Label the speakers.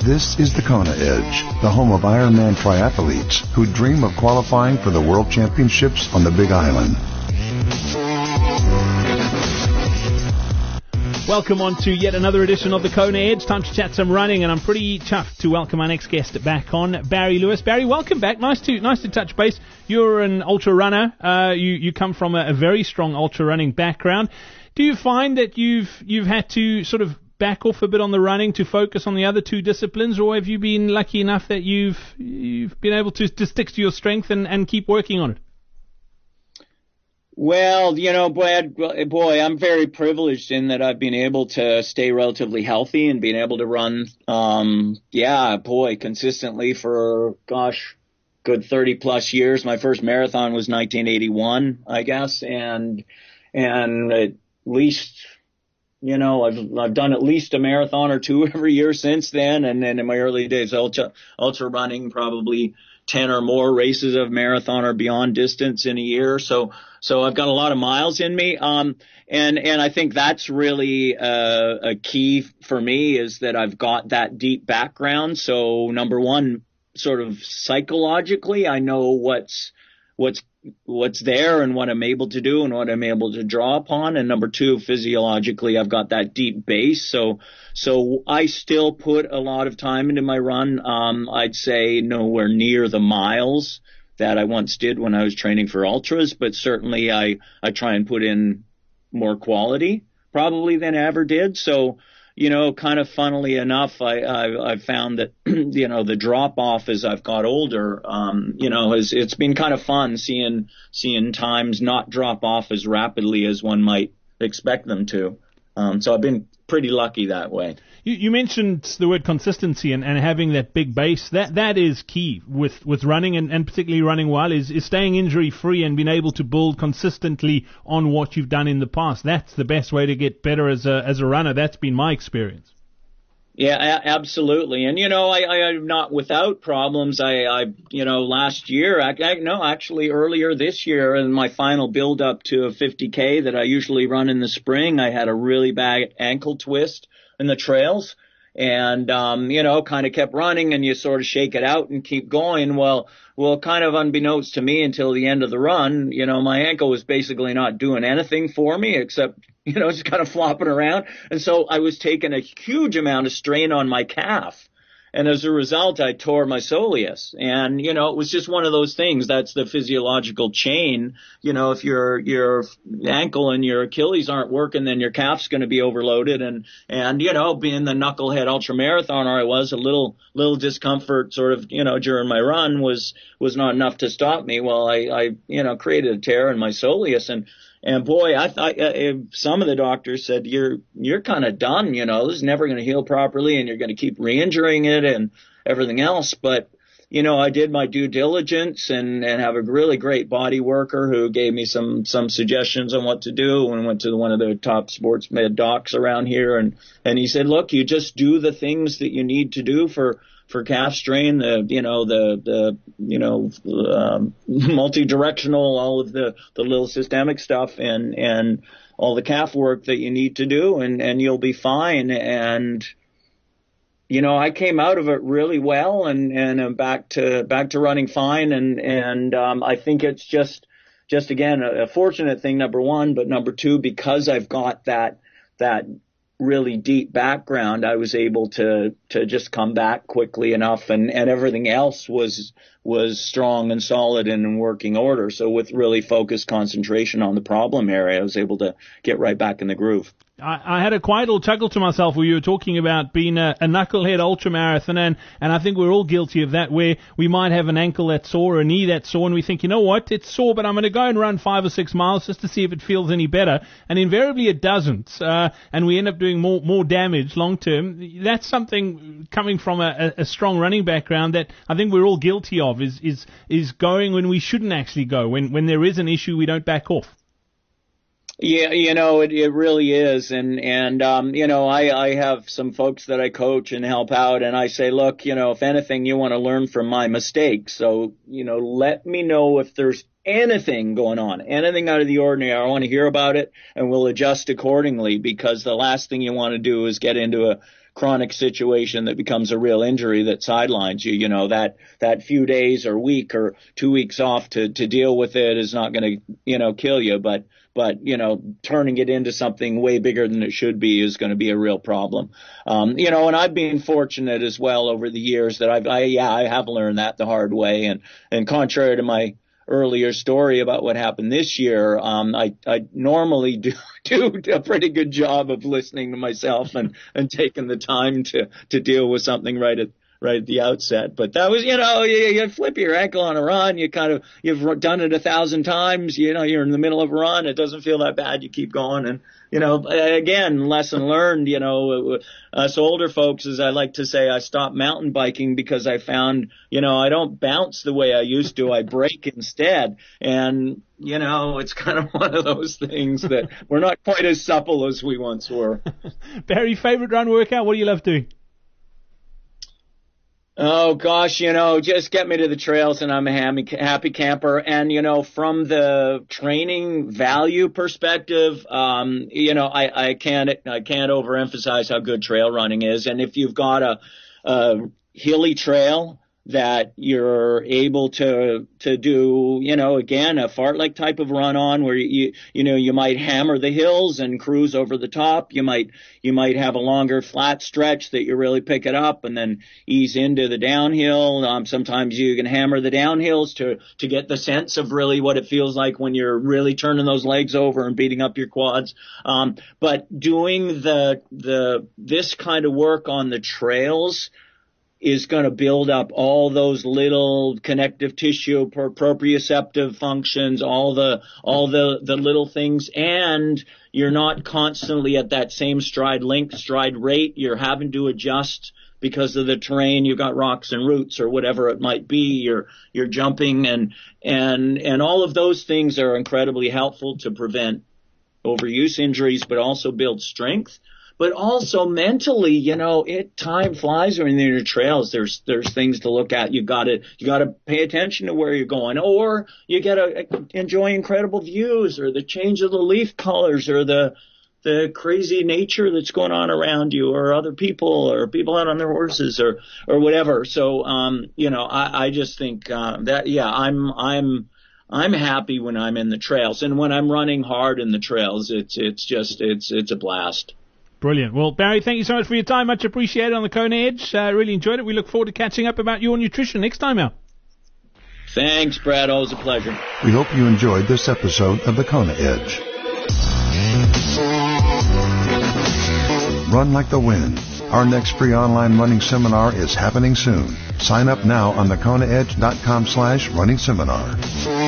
Speaker 1: This is the Kona Edge, the home of Ironman triathletes who dream of qualifying for the World Championships on the Big Island.
Speaker 2: Welcome on to yet another edition of the Kona Edge. Time to chat some running, and I'm pretty chuffed to welcome our next guest back on, Barry Lewis. Barry, welcome back. Nice to touch base. You're an ultra runner. You come from a very strong ultra running background. Do you find that you've had to sort of back off a bit on the running to focus on the other two disciplines, or have you been lucky enough that you've been able to stick to your strength and keep working on it?
Speaker 3: Well, you know, boy, I'm very privileged in that I've been able to stay relatively healthy and being able to run, consistently for, good 30 plus years. My first marathon was 1981, I guess. And at least, you know, I've done at least a marathon or two every year since then. And then in my early days, ultra running, probably 10 or more races of marathon or beyond distance in a year. So I've got a lot of miles in me. And I think that's really a key for me, is that I've got that deep background. So number one, sort of psychologically, I know what's there and what I'm able to do and what I'm able to draw upon. And number two, physiologically, I've got that deep base. So I still put a lot of time into my run. I'd say nowhere near the miles that I once did when I was training for ultras, but certainly I try and put in more quality probably than I ever did. So, you know, kind of funnily enough, I've found that, you know, the drop off as I've got older, it's been kind of fun seeing times not drop off as rapidly as one might expect them to. So I've been pretty lucky that way.
Speaker 2: You mentioned the word consistency and having that big base. That is key with running and particularly running well is staying injury free and being able to build consistently on what you've done in the past. That's the best way to get better as a runner. That's been my experience.
Speaker 3: Yeah, absolutely. And, you know, I'm not without problems. Last year, actually earlier this year, in my final build up to a 50K that I usually run in the spring, I had a really bad ankle twist in the trails and, kind of kept running, and you sort of shake it out and keep going. Well, kind of unbeknownst to me until the end of the run, you know, my ankle was basically not doing anything for me except, you know, just kind of flopping around. And so I was taking a huge amount of strain on my calf. And as a result, I tore my soleus. And, you know, it was just one of those things. That's the physiological chain. You know, if your ankle and your Achilles aren't working, then your calf's going to be overloaded. And, you know, being the knucklehead ultramarathoner I was, a little discomfort sort of, you know, during my run was not enough to stop me. Well, I created a tear in my soleus, and boy, I thought some of the doctors said, you're kind of done, you know, this is never going to heal properly and you're going to keep re-injuring it and everything else. But, you know, I did my due diligence and have a really great body worker who gave me some suggestions on what to do, and went to one of the top sports med docs around here. And he said, look, you just do the things that you need to do for calf strain, multi-directional, all of the little systemic stuff and all the calf work that you need to do, and you'll be fine. And, you know, I came out of it really well and I'm back to running fine. And I think it's just again, a fortunate thing, number one, but number two, because I've got that really deep background, I was able to just come back quickly enough, and everything else was strong and solid and in working order. So with really focused concentration on the problem area, I was able to get right back in the groove.
Speaker 2: I had a quiet little chuckle to myself where you were talking about being a knucklehead ultramarathoner, and I think we're all guilty of that, where we might have an ankle that's sore or a knee that's sore, and we think, you know what, it's sore, but I'm going to go and run 5 or 6 miles just to see if it feels any better, and invariably it doesn't, and we end up doing more damage long term. That's something coming from a strong running background that I think we're all guilty of, is going when we shouldn't actually go. When there is an issue, we don't back off.
Speaker 3: Yeah, you know, it really is. And I have some folks that I coach and help out, and I say, look, you know, if anything, you want to learn from my mistakes. So, you know, let me know if there's anything going on, anything out of the ordinary, I want to hear about it, and we'll adjust accordingly, because the last thing you want to do is get into a chronic situation that becomes a real injury that sidelines you. You know, that few days or week or 2 weeks off to deal with it is not going to, kill you, but turning it into something way bigger than it should be is going to be a real problem. And I've been fortunate as well over the years that I have learned that the hard way, and contrary to my earlier story about what happened this year, I normally do a pretty good job of listening to myself and taking the time to deal with something right at the outset. But that was, you flip your ankle on a run, you've done it 1,000 times, you're in the middle of a run, it doesn't feel that bad, you keep going. And, again, lesson learned, us older folks, as I like to say, I stopped mountain biking because I found, I don't bounce the way I used to, I brake instead. And, it's kind of one of those things that we're not quite as supple as we once were.
Speaker 2: Barry, favorite run workout, what do you love doing?
Speaker 3: Oh gosh, just get me to the trails and I'm a happy camper. And, from the training value perspective, I can't overemphasize how good trail running is. And if you've got a hilly trail that you're able to do, again, a fartlek type of run on where you might hammer the hills and cruise over the top. You might have a longer flat stretch that you really pick it up and then ease into the downhill. Sometimes you can hammer the downhills to get the sense of really what it feels like when you're really turning those legs over and beating up your quads. But doing this kind of work on the trails is going to build up all those little connective tissue, proprioceptive functions, all the little things, and you're not constantly at that same stride length, stride rate. You're having to adjust because of the terrain. You've got rocks and roots or whatever it might be. You're jumping, and all of those things are incredibly helpful to prevent overuse injuries, but also build strength. But also mentally, time flies when you're in your trails. There's things to look at. You gotta pay attention to where you're going, or you gotta enjoy incredible views, or the change of the leaf colors, or the crazy nature that's going on around you, or other people, or people out on their horses, or whatever. So, I just think that I'm happy when I'm in the trails, and when I'm running hard in the trails, it's a blast.
Speaker 2: Brilliant. Well, Barry, thank you so much for your time. Much appreciated on the Kona Edge. Really enjoyed it. We look forward to catching up about your nutrition next time out.
Speaker 3: Thanks, Brad. Always a pleasure.
Speaker 1: We hope you enjoyed this episode of the Kona Edge. Run like the wind. Our next free online running seminar is happening soon. Sign up now on thekonaedge.com/running seminar.